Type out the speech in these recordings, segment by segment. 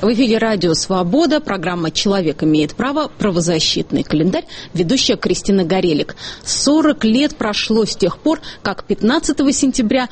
В эфире радио «Свобода», программа «Человек имеет право», правозащитный календарь, ведущая Кристина Горелик. 40 лет прошло с тех пор, как 15 сентября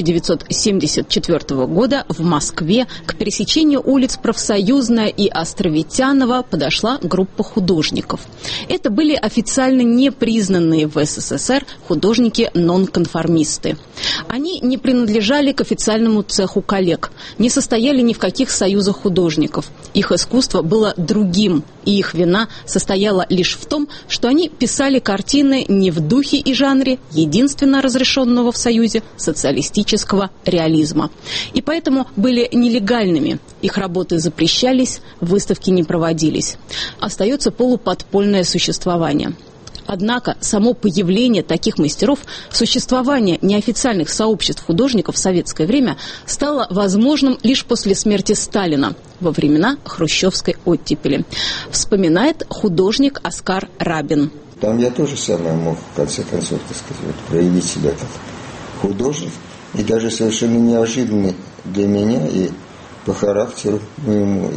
1974 года в Москве к пересечению улиц Профсоюзная и Островитянова подошла группа художников. Это были официально непризнанные в СССР художники-нонконформисты. Они не принадлежали к официальному цеху коллег, не состояли ни в каких союзах художников. Их искусство было другим, и их вина состояла лишь в том, что они писали картины не в духе и жанре единственно разрешенного в Союзе социалистического реализма. И поэтому были нелегальными. Их работы запрещались, выставки не проводились. Остается полуподпольное существование. Однако само появление таких мастеров, существование неофициальных сообществ художников в советское время стало возможным лишь после смерти Сталина, во времена хрущевской оттепели. Вспоминает художник Оскар Рабин. Там я тоже самое мог, в конце концов, так сказать, проявить себя как художник. И даже совершенно неожиданный для меня и по характеру моему,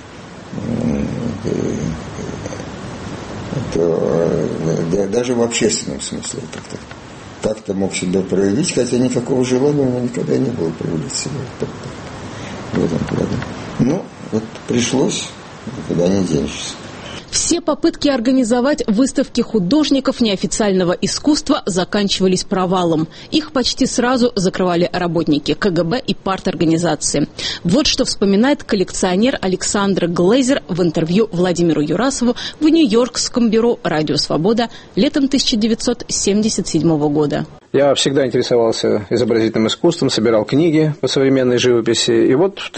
даже в общественном смысле как-то мог себя проявить, хотя никакого желания у меня никогда не было проявить себя в этом плане. Но вот пришлось, никуда не денешься. Все попытки организовать выставки художников неофициального искусства заканчивались провалом. Их почти сразу закрывали работники КГБ и парторганизации. Вот что вспоминает коллекционер Александр Глейзер в интервью Владимиру Юрасову в Нью-Йоркском бюро «Радио Свобода» летом 1977 года. Я всегда интересовался изобразительным искусством, собирал книги по современной живописи. И вот в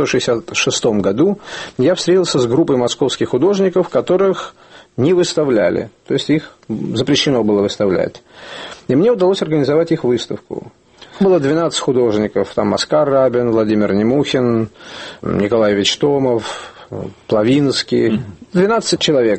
1966 году я встретился с группой московских художников, которых не выставляли. То есть их запрещено было выставлять. И мне удалось организовать их выставку. Было 12 художников. Там Оскар Рабин, Владимир Немухин, Николай Вичтомов, Плавинский. 12 человек.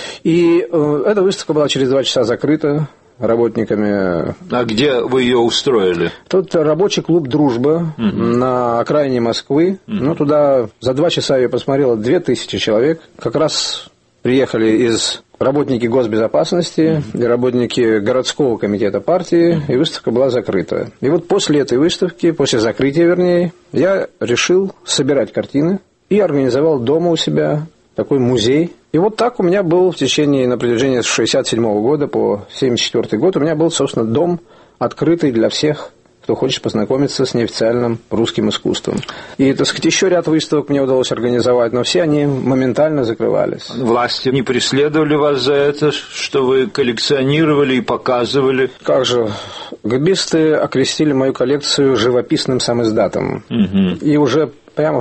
И эта выставка была через 2 часа закрыта работниками. А где вы ее устроили? Тут рабочий клуб «Дружба» на окраине Москвы. Ну, туда за 2 часа ее посмотрело 2000 человек. Как раз приехали работники госбезопасности и работники городского комитета партии, и выставка была закрыта. И вот после этой выставки, после закрытия, вернее, я решил собирать картины и организовал дома у себя такой музей. И вот так у меня был на протяжении с 1967 года по 1974 год, у меня был, собственно, дом открытый для всех, кто хочет познакомиться с неофициальным русским искусством. И, так сказать, еще ряд выставок мне удалось организовать, но все они моментально закрывались. Власти не преследовали вас за это, что вы коллекционировали и показывали? Как же, ГБисты окрестили мою коллекцию живописным самиздатом. И уже прямо в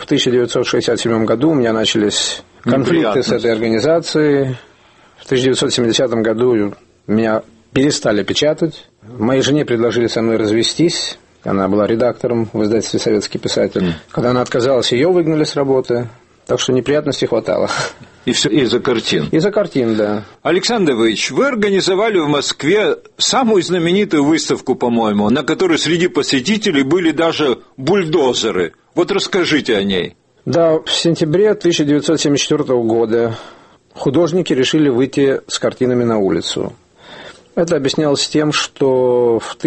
1967 году у меня начались конфликты с этой организацией. В 1970 году меня перестали печатать. Моей жене предложили со мной развестись. Она была редактором в издательстве «Советский писатель». Когда она отказалась, ее выгнали с работы. Так что неприятностей хватало. И все из-за картин? Из-за картин, да. Александр Ильич, вы организовали в Москве самую знаменитую выставку, по-моему, на которой среди посетителей были даже бульдозеры. Вот расскажите о ней. Да, в сентябре 1974 года художники решили выйти с картинами на улицу. Это объяснялось тем, что в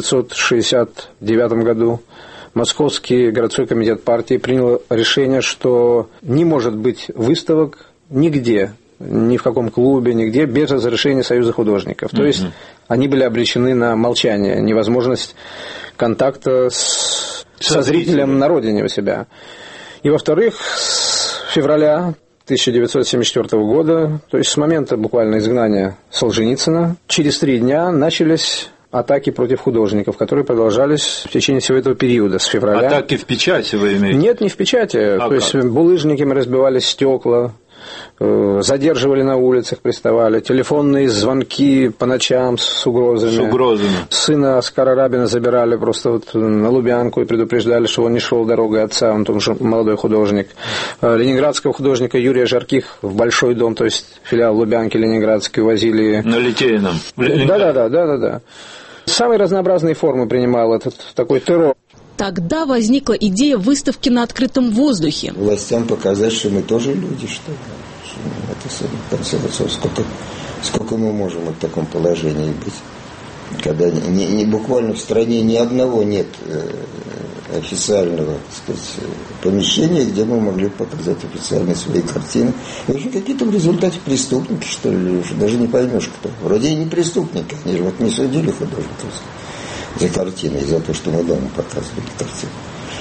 1969 году Московский городской комитет партии принял решение, что не может быть выставок нигде, ни в каком клубе, нигде, без разрешения Союза художников. То есть они были обречены на молчание, невозможность контакта со зрителем на родине у себя. И, во-вторых, с февраля 1974 года, то есть с момента буквально изгнания Солженицына, через 3 дня начались атаки против художников, которые продолжались в течение всего этого периода, с февраля. Атаки в печати вы имеете? Нет, не в печати. То есть булыжниками разбивали стекла, задерживали на улицах, приставали, телефонные звонки по ночам с угрозами. С угрозами. Сына Оскара Рабина забирали просто вот на Лубянку и предупреждали, что он не шел дорогой отца, он тоже молодой художник. Ленинградского художника Юрия Жарких в Большой дом, то есть филиал Лубянки Ленинградский, возили. На Литейном. Да. Самые разнообразные формы принимал этот такой террор. Тогда возникла идея выставки на открытом воздухе. Властям показать, что мы тоже люди, что это, в конце концов, сколько мы можем в таком положении быть. Когда не буквально в стране ни одного нет официального, так сказать, помещения, где мы могли показать официально свои картины. И вообще какие-то в результате преступники, что ли, уже даже не поймешь кто. Вроде и не преступники, они же вот не судили художников за картины, за то, что мы дома показывали картины.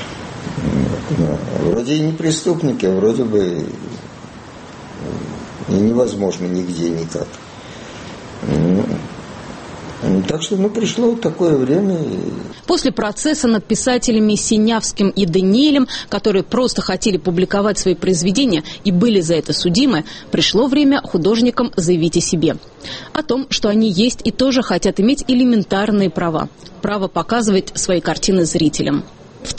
Но вроде и не преступники, а вроде бы и невозможно нигде никак. Так что, пришло такое время. После процесса над писателями Синявским и Даниэлем, которые просто хотели публиковать свои произведения и были за это судимы, пришло время художникам заявить о себе. О том, что они есть и тоже хотят иметь элементарные права. Право показывать свои картины зрителям. В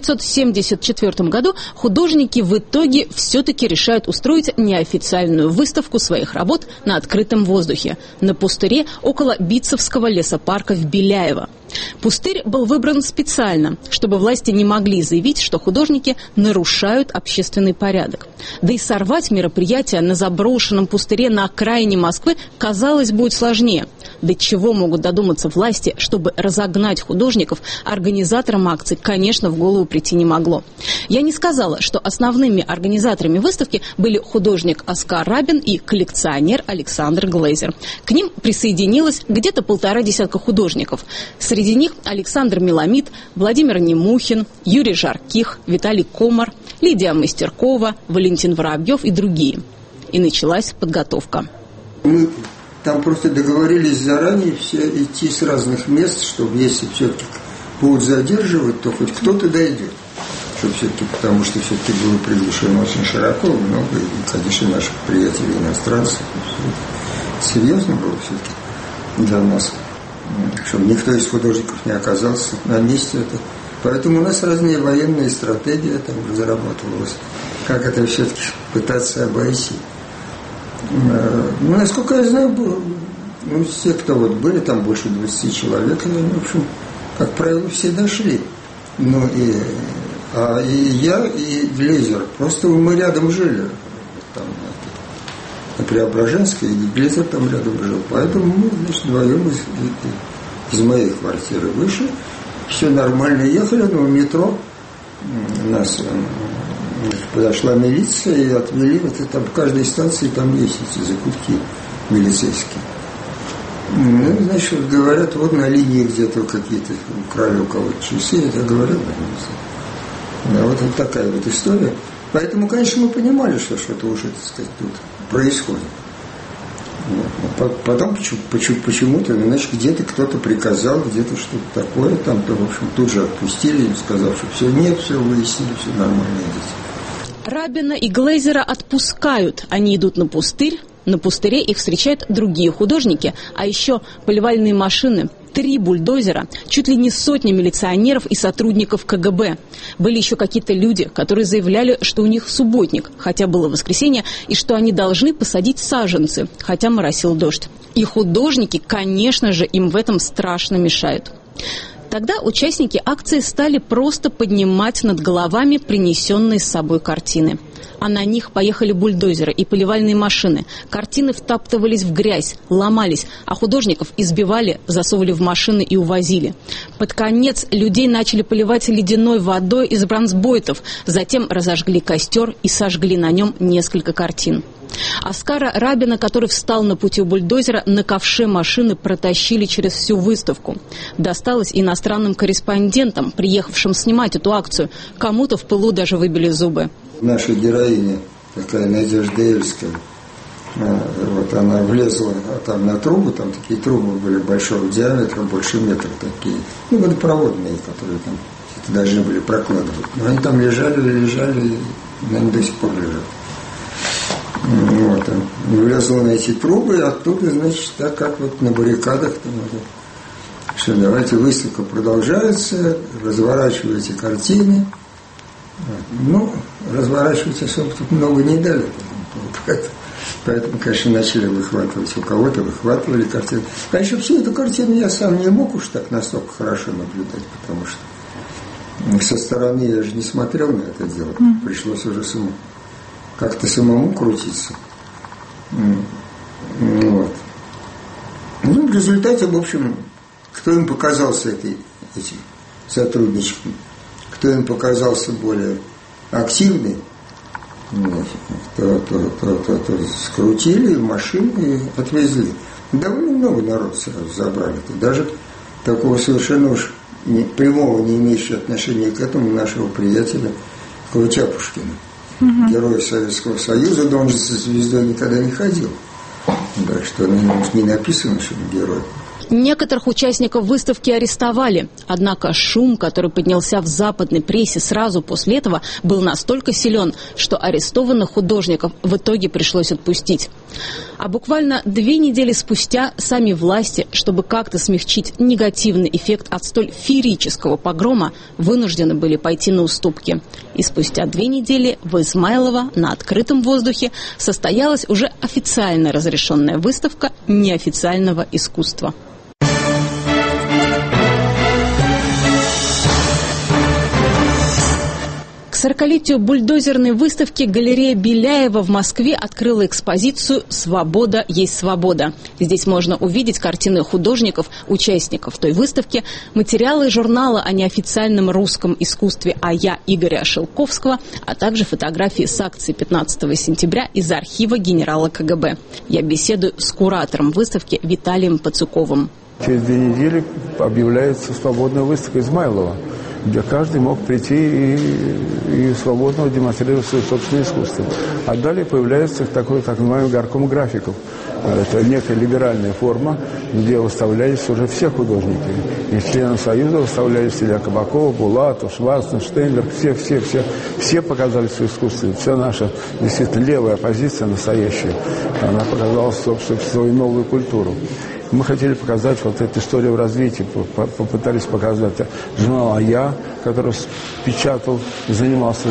1974 году художники в итоге все-таки решают устроить неофициальную выставку своих работ на открытом воздухе, на пустыре около Битцевского лесопарка в Беляево. Пустырь был выбран специально, чтобы власти не могли заявить, что художники нарушают общественный порядок. Да и сорвать мероприятие на заброшенном пустыре на окраине Москвы, казалось, будет сложнее. До чего могут додуматься власти, чтобы разогнать художников, организаторам акций, конечно, в голову прийти не могло. Я не сказала, что основными организаторами выставки были художник Оскар Рабин и коллекционер Александр Глейзер. К ним присоединилось где-то 1,5 десятка художников. Среди них Александр Меламид, Владимир Немухин, Юрий Жарких, Виталий Комар, Лидия Мастеркова, Валентин Воробьев и другие. И началась подготовка. Мы там просто договорились заранее все идти с разных мест, чтобы если все-таки будут задерживать, то хоть кто-то дойдет. Чтобы все-таки, потому что все-таки было приглашено очень широко, много, и, конечно, наших приятелей иностранцев. Серьезно было все-таки для нас. Чтобы никто из художников не оказался на месте. Поэтому у нас разные военные стратегии там разрабатывалась. Как это все-таки пытаться обойти. Насколько я знаю, все, кто были, там больше 20 человек, они, в общем, как правило, все дошли. И я, и Глейзер. Просто мы рядом жили. Там, на Преображенской, и Глейзер там рядом жил. Поэтому мы, вдвоем из моей квартиры вышли. Все нормально ехали, но в метро нас подошла милиция и отвели. Там в каждой станции там есть эти закутки милицейские. Говорят, вот на линии где-то какие-то украли у кого-то часы, это говорят. Да, вот такая вот история. Поэтому, конечно, мы понимали, что что-то уже, так сказать, тут происходит. Потом почему-то, где-то кто-то приказал, где-то что-то такое, там-то, в общем, тут же отпустили, сказав, что все, нет, все выяснили, все нормально, идите. Рабина и Глейзера отпускают. Они идут на пустырь. На пустыре их встречают другие художники, а еще поливальные машины, 3 бульдозера, чуть ли не сотни милиционеров и сотрудников КГБ. Были еще какие-то люди, которые заявляли, что у них субботник, хотя было воскресенье, и что они должны посадить саженцы, хотя моросил дождь. И художники, конечно же, им в этом страшно мешают. Тогда участники акции стали просто поднимать над головами принесенные с собой картины. А на них поехали бульдозеры и поливальные машины. Картины втаптывались в грязь, ломались, а художников избивали, засовывали в машины и увозили. Под конец людей начали поливать ледяной водой из бронзбойтов, затем разожгли костер и сожгли на нем несколько картин. Оскара Рабина, который встал на пути у бульдозера, на ковше машины протащили через всю выставку. Досталось иностранным корреспондентам, приехавшим снимать эту акцию. Кому-то в пылу даже выбили зубы. Наша героиня, такая Надежда Эльская, вот она влезла там на трубу, там такие трубы были большого диаметра, больше метра такие, водопроводные, которые там должны были прокладывать. Но они там лежали, наверное, до сих пор лежат. Вот, влезла на эти трубы, и оттуда, значит, так как вот на баррикадах, там, что давайте, выставка продолжается, разворачивайте картины. Разворачивать особо тут много не дали. Поэтому, конечно, начали выхватывать. У кого-то выхватывали картины. Конечно, всю эту картину я сам не мог уж так настолько хорошо наблюдать, потому что Со стороны я же не смотрел на это дело. Пришлось уже как-то самому крутиться. Вот. Ну, в результате, в общем, кто им показался эти сотруднички, кто им показался более активный, то скрутили в машину и отвезли. Довольно много народ сразу забрали. Даже такого совершенно уж прямого, не имеющего отношения к этому нашего приятеля Ковача Пушкина. Герой Советского Союза, да он же со звездой никогда не ходил. Так что не написано, что он герой. Некоторых участников выставки арестовали, однако шум, который поднялся в западной прессе сразу после этого, был настолько силен, что арестованных художников в итоге пришлось отпустить. А буквально 2 недели спустя сами власти, чтобы как-то смягчить негативный эффект от столь феерического погрома, вынуждены были пойти на уступки. И спустя 2 недели в Измайлово на открытом воздухе состоялась уже официально разрешенная выставка неофициального искусства. К 40-летию бульдозерной выставки галерея Беляева в Москве открыла экспозицию «Свобода есть свобода». Здесь можно увидеть картины художников, участников той выставки, материалы журнала о неофициальном русском искусстве «А-я» Игоря Шелковского, а также фотографии с акции 15 сентября из архива генерала КГБ. Я беседую с куратором выставки Виталием Пацуковым. Через 2 недели объявляется свободная выставка Измайлова, где каждый мог прийти и свободно демонстрировать свое собственное искусство. А далее появляется такой так называемый горком графиков. Это некая либеральная форма, где выставлялись уже все художники. И члены Союза выставлялись Илья Кабаков, Булатов, Шварцман, Штейнберг. Все показали свое искусство. Вся наша действительно левая оппозиция настоящая, она показала, собственно, свою новую культуру. Мы хотели показать вот эту историю в развитии, попытались показать журнал «А-я», который печатал, занимался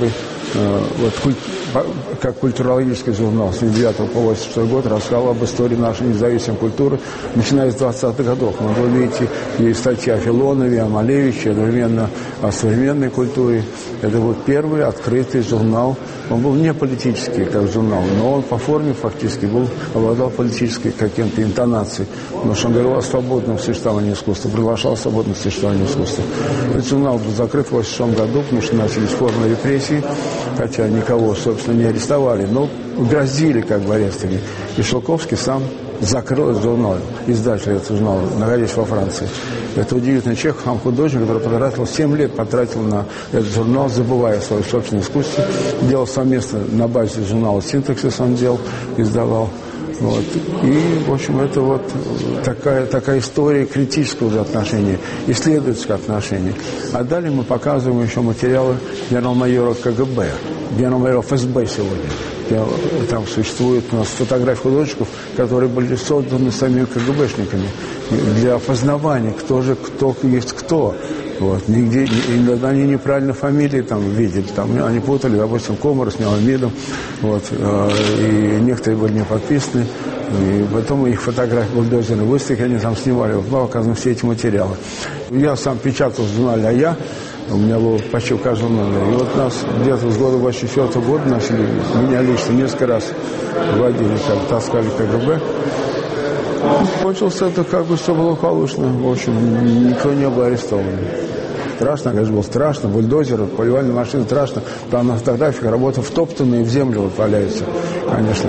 как культурологический журнал с 1909 по 1986 год, рассказал об истории нашей независимой культуры, начиная с 20-х годов. Вы видите, есть статьи о Филонове, о Малевиче, одновременно о современной культуре. Это был первый открытый журнал. Он был не политический, как журнал, но он по форме фактически обладал политической каким-то интонацией. Потому что он говорил о свободном существовании искусства, приглашал свободное существование искусства. Этот журнал был закрыт в 1986 году, потому что начались формы репрессий, хотя никого, собственно, не арестовали, но грозили как бы арестами. И Шелковский сам закрыл этот журнал, издатель этого журнала, находясь во Франции. Это удивительный человек, сам художник, который потратил 7 лет на этот журнал, забывая свое собственное искусство. Делал совместно на базе журнала «Синтаксис», он делал, издавал. Вот. И, в общем, это вот такая история критического уже отношения, исследовательского отношения. А далее мы показываем еще материалы генерал-майора КГБ, генерал-майора ФСБ сегодня. Там существует у нас фотографии художников, которые были созданы самими КГБшниками для опознавания, кто есть кто. Вот. Нигде, иногда они неправильно фамилии там видели, там, они путали, допустим, Комара с Меламедом, вот, и некоторые были не подписаны, и потом их фотографии бульдозерной выставки, они там снимали, вот, показаны все эти материалы. Я сам печатал в журнале «А-я», у меня было почти в каждом номере, и вот нас где-то с года 1984 года начали, меня лично несколько раз водили, таскали КГБ. Кончилось это как бы все благополучно. В общем, никто не был арестован. Страшно, конечно, было страшно. Бульдозеры, поливальные машины, страшно. Там на фотографиях работа втоптанные в землю вот валяются, конечно.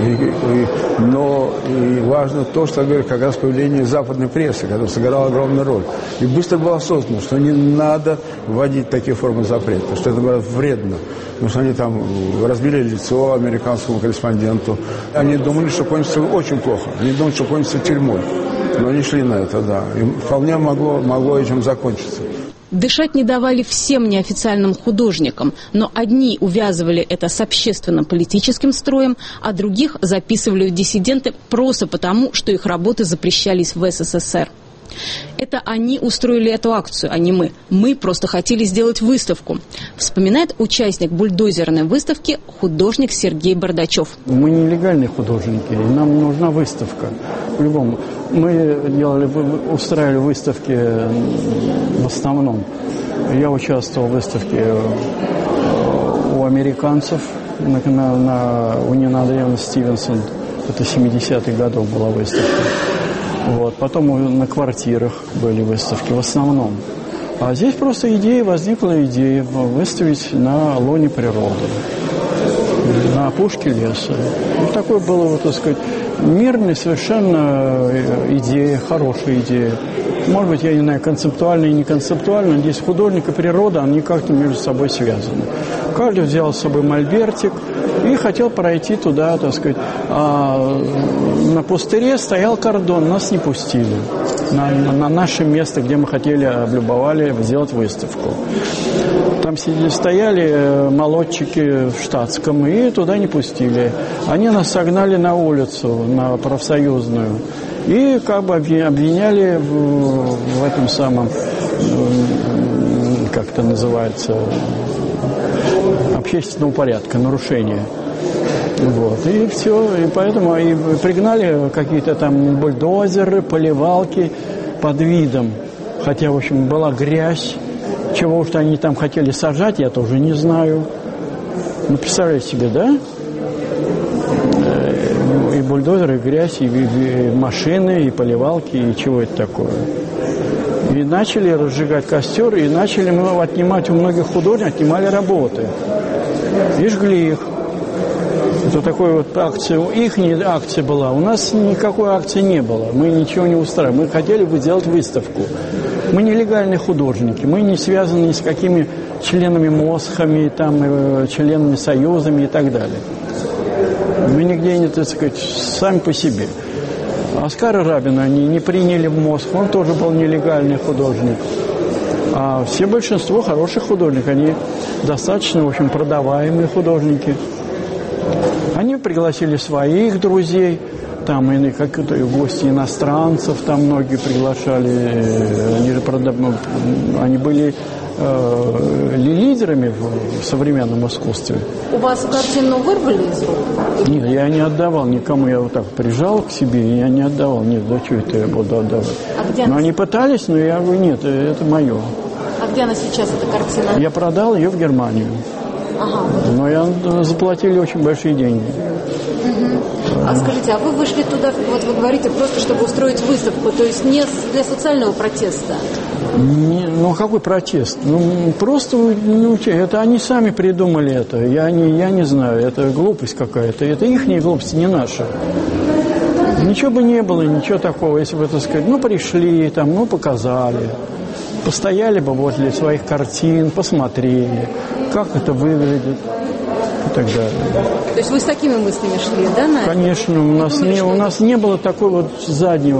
Но важно то, что, говорю, как раз появление западной прессы, которая сыграла огромную роль. И быстро было осознано, что не надо вводить такие формы запрета, что это, говорят, вредно. Потому что они там разбили лицо американскому корреспонденту. Они думали, что кончится очень плохо. Они думали, что кончится тюрьмой. Но они шли на это, да. И вполне могло этим закончиться. Дышать не давали всем неофициальным художникам, но одни увязывали это с общественно-политическим строем, а других записывали в диссиденты просто потому, что их работы запрещались в СССР. Это они устроили эту акцию, а не мы. Мы просто хотели сделать выставку. Вспоминает участник бульдозерной выставки художник Сергей Бардачев. Мы нелегальные художники, нам нужна выставка. По-любому. Мы устраивали выставки в основном Я участвовал в выставке у американцев у Нины Андреевны Стивенсон. Это 70-х годов была выставка. Вот. Потом на квартирах были выставки в основном. А здесь просто возникла идея выставить на лоне природы, на опушке леса. Вот такой был, так сказать, мирный совершенно идея, хорошая идея. Может быть, я не знаю, концептуально и не концептуально. Здесь художник и природа, они как-то между собой связаны. Каждый взял с собой мольбертик и хотел пройти туда, так сказать. А на пустыре стоял кордон, нас не пустили. На наше место, где мы хотели, облюбовали, сделать выставку. Там стояли молодчики в штатском, и туда не пустили. Они нас согнали на улицу, на профсоюзную. И как бы обвиняли в этом самом, как это называется, общественного порядка, нарушения. Вот. И все. И поэтому и пригнали какие-то там бульдозеры, поливалки под видом. Хотя, в общем, была грязь. Чего уж они там хотели сажать, я тоже не знаю. Ну, представляете себе, да? И бульдозеры, и грязь, и машины, и поливалки, и чего это такое. И начали разжигать костер, и начали мы отнимать у многих художников, отнимали работы. И жгли их. Это такой вот акция, их акция была. У нас никакой акции не было. Мы ничего не устраивали. Мы хотели бы сделать выставку. Мы нелегальные художники. Мы не связаны ни с какими членами МОСХами, там, членами союзами и так далее. Мы нигде не, так сказать, сами по себе. Оскара Рабина они не приняли в МОСХ. Он тоже был нелегальный художник. А все большинство хороших художников. Они достаточно, в общем, продаваемые художники. Они пригласили своих друзей, там и как-то гости иностранцев, там многие приглашали, они были лидерами в современном искусстве. У вас картину вырвали из рук? Нет, я не отдавал никому, я вот так прижал к себе, и я не отдавал, нет, да что это я буду отдавать? Но они пытались, но я говорю, нет, это мое. А где она сейчас, эта картина? Я продал ее в Германию. Ага. Но заплатили очень большие деньги. А скажите, а вы вышли туда, вот вы говорите, просто чтобы устроить выставку, то есть не для социального протеста? Ну, какой протест? Ну, просто, это они сами придумали это. Я не знаю, это глупость какая-то. Это ихняя глупость, не наша. Ничего бы не было, ничего такого, если бы, так сказать, пришли, там, показали. Постояли бы возле своих картин, посмотрели, как это выглядит и так далее. То есть вы с такими мыслями шли, да? Конечно, у нас не было такой вот задней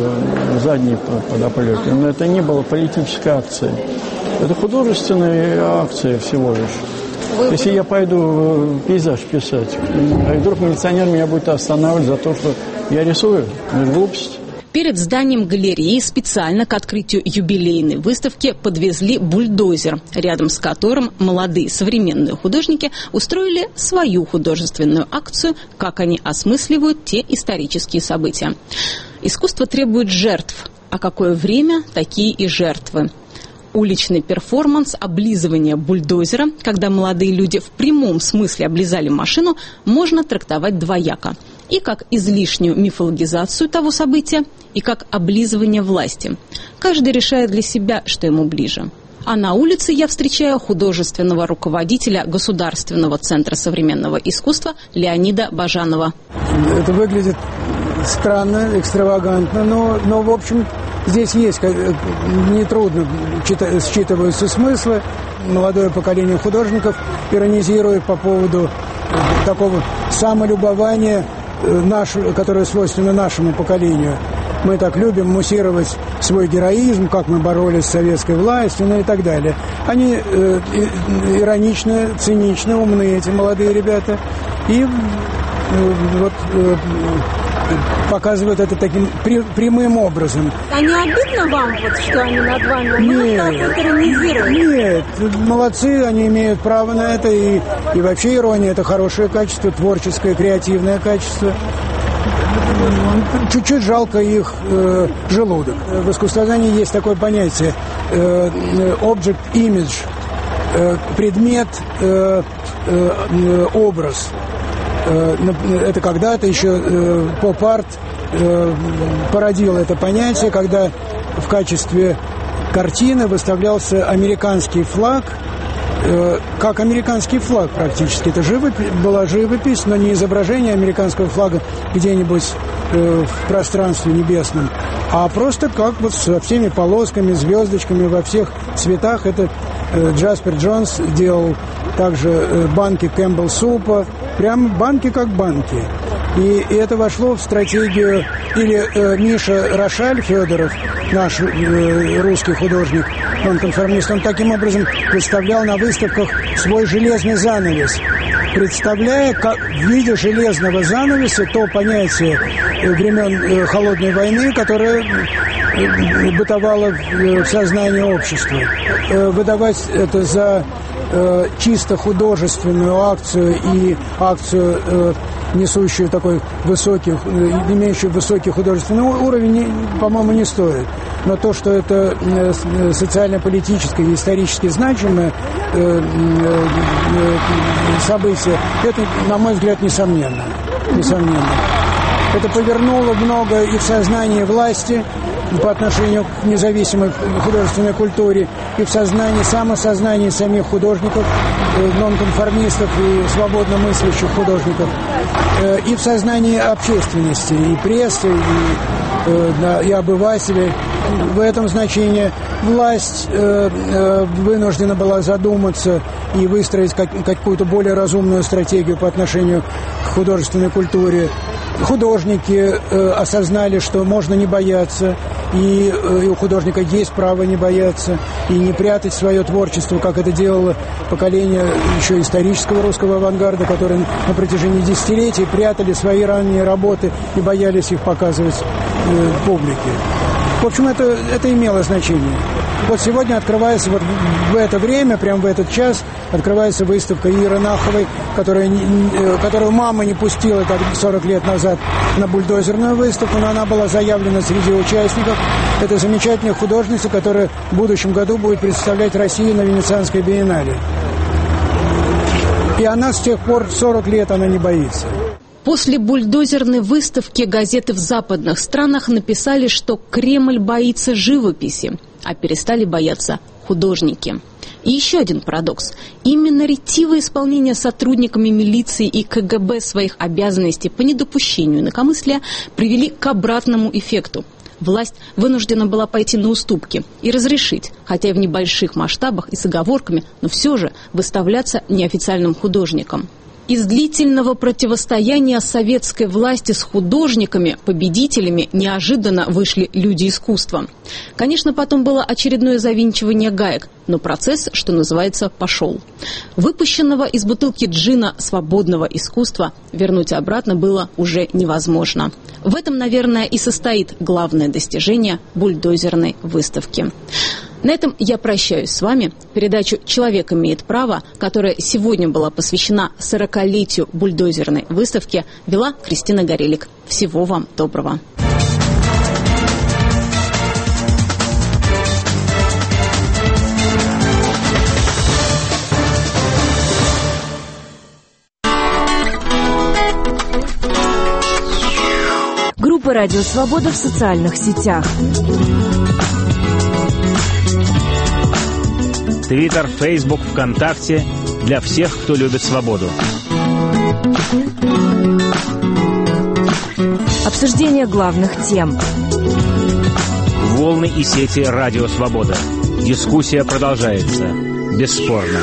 подоплеки. Но это не была политическая акция. Это художественная акция всего лишь. Если я пойду пейзаж писать, и вдруг милиционер меня будет останавливать за то, что я рисую, это глупость. Перед зданием галереи специально к открытию юбилейной выставки подвезли бульдозер, рядом с которым молодые современные художники устроили свою художественную акцию, как они осмысливают те исторические события. Искусство требует жертв, а какое время, такие и жертвы. Уличный перформанс облизывания бульдозера, когда молодые люди в прямом смысле облизали машину, можно трактовать двояко. И как излишнюю мифологизацию того события, и как облизывание власти. Каждый решает для себя, что ему ближе. А на улице я встречаю художественного руководителя Государственного центра современного искусства Леонида Бажанова. Это выглядит странно, экстравагантно, но в общем, здесь есть, нетрудно считываются смыслы. Молодое поколение художников иронизирует по поводу такого самолюбования, которое свойственно нашему поколению. Мы так любим муссировать свой героизм, как мы боролись с советской властью, и так далее. Они иронично, цинично, умны, эти молодые ребята. И показывают это таким прямым образом. А не обидно вам, что они над вами так иронизируют? Нет, молодцы, они имеют право на это. И вообще ирония – это хорошее качество, творческое, креативное качество. чуть-чуть жалко их желудок. В искусствознании есть такое понятие object image, предмет, образ. Это когда-то еще поп-арт породил это понятие, когда в качестве картины выставлялся американский флаг, как американский флаг практически. Это была живопись, но не изображение американского флага где-нибудь в пространстве небесном, а просто как вот со всеми полосками, звездочками во всех цветах. Это Джаспер Джонс делал также банки Кэмпбелл супа, прям банки как банки. И это вошло в стратегию, или Миша Рошаль Федоров, наш русский художник, нонконформист, он таким образом выставлял на выставках свой железный занавес, представляя как в виде железного занавеса то понятие времен Холодной войны, которое бытовало в сознании общества. Выдавать это за чисто художественную акцию и акцию, несущую такой высокий, имеющую высокий художественный уровень, по-моему, не стоит. Но то, что это социально-политическое и исторически значимое событие, это, на мой взгляд, несомненно. Это повернуло много и в сознании власти по отношению к независимой художественной культуре, и в сознании, самосознании самих художников, нонконформистов и свободно мыслящих художников, и в сознании общественности, и прессы, и обывателей. В этом значении власть вынуждена была задуматься и выстроить какую-то более разумную стратегию по отношению к художественной культуре. Художники осознали, что можно не бояться, и у художника есть право не бояться, и не прятать свое творчество, как это делало поколение еще исторического русского авангарда, которые на протяжении десятилетий прятали свои ранние работы и боялись их показывать публике. В общем, это имело значение. Вот сегодня открывается, вот в это время, прямо в этот час, открывается выставка Иры Наховой, которую мама не пустила 40 лет назад на бульдозерную выставку, но она была заявлена среди участников. Это замечательная художница, которая в будущем году будет представлять Россию на Венецианской биеннале. И она с тех пор 40 лет она не боится. После бульдозерной выставки газеты в западных странах написали, что Кремль боится живописи, а перестали бояться художники. И еще один парадокс. Именно ретивое исполнение сотрудниками милиции и КГБ своих обязанностей по недопущению инакомыслия привели к обратному эффекту. Власть вынуждена была пойти на уступки и разрешить, хотя и в небольших масштабах и с оговорками, но все же выставляться неофициальным художникам. Из длительного противостояния советской власти с художниками, победителями, неожиданно вышли люди искусства. Конечно, потом было очередное завинчивание гаек, но процесс, что называется, пошел. Выпущенного из бутылки джина свободного искусства вернуть обратно было уже невозможно. В этом, наверное, и состоит главное достижение бульдозерной выставки. На этом я прощаюсь с вами. Передачу «Человек имеет право», которая сегодня была посвящена 40-летию бульдозерной выставки, вела Кристина Горелик. Всего вам доброго. Группа «Радио Свобода» в социальных сетях. Твиттер, Фейсбук, ВКонтакте для всех, кто любит свободу. Обсуждение главных тем. Волны и сети «Радио Свобода». Дискуссия продолжается. Бесспорно.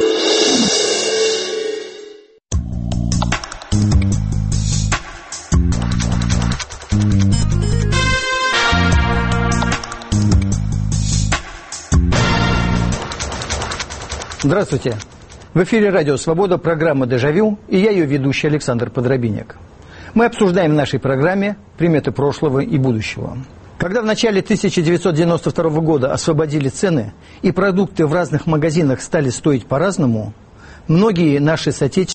Здравствуйте. В эфире «Радио Свобода», программа «Дежавю», и я ее ведущий Александр Подробинек. Мы обсуждаем в нашей программе приметы прошлого и будущего. Когда в начале 1992 года освободили цены и продукты в разных магазинах стали стоить по-разному, многие наши соотечественники